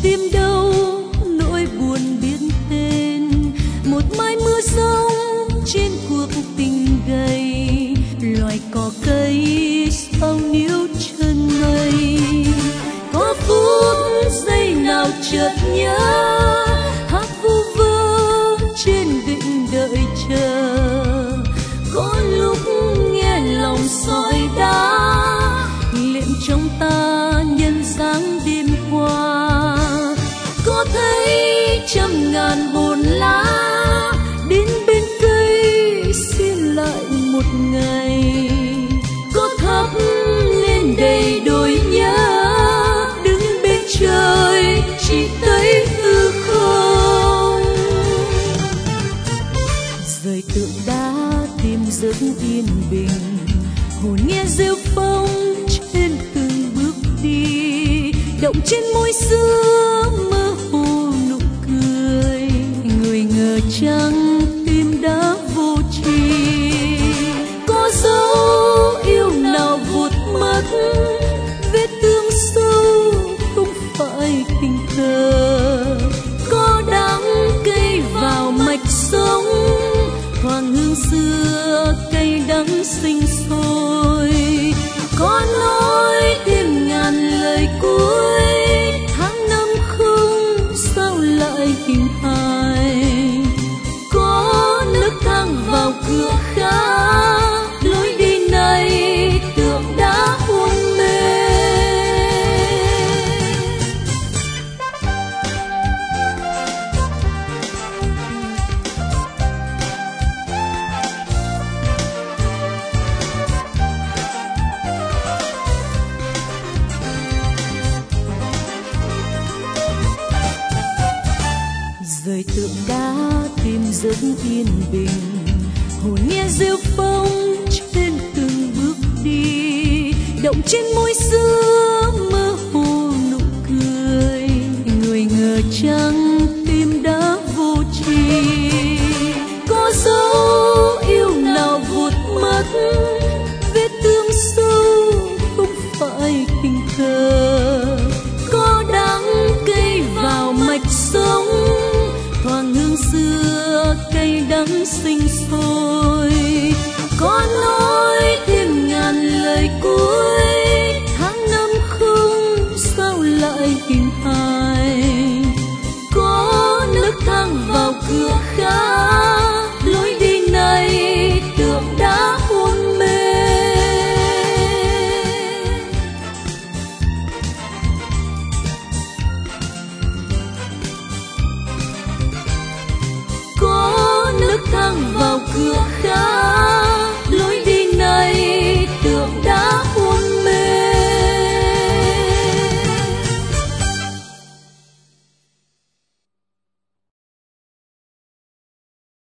tìm đâu nỗi buồn biết tên. Một mai mưa giông trên cuộc tình gầy, loài cỏ cây sao níu chân mây. Có phút giây nào chợt nhớ, hát vu vơ trên vịnh đợi chờ. Có lúc nghe lòng sỏi đá, liệm trong ta nhân dáng đêm qua. Có thấy trăm ngàn hồn lá đến bên cây xin lại một ngày. Có thắp lên đầy đôi nhớ, đứng bên trời chỉ thấy hư không. Rời tượng đá tìm giấc yên bình, hồn nghe rêu phong trên từng bước đi. Động trên môi xưa mơ hồ nụ cười, người ngờ chăng tim đã vô tri. Có dấu yêu nào vụt mất, vết thương sâu không phải tình cờ. Có đắng cây vào mạch sống, thoảng hương xưa cây đắng sinh sôi. Có nói thêm ngàn lời cuối, tháng năm không sao lại hình hài. Có nước thang vào cửa khá, lối đi này tưởng đã hôn mê. Rời tượng đá tìm giấc yên bình, hồn nghe rêu phong trên từng bước đi. Động trên môi xưa mơ hồ nụ cười, người ngờ chăng tim đã vô tri. Có dấu yêu nào vụt mất, vết thương sâu không phải tình cờ. Có đắng cây vào mạch sống, thoảng hương xưa cây đắng sinh sôi. Có nói thêm ngàn lời cuối, tháng năm không sao lại hình hài. Có nước thang vào cửa khá, lối đi này tưởng đã hôn mê. Có nước thang vào cửa khá,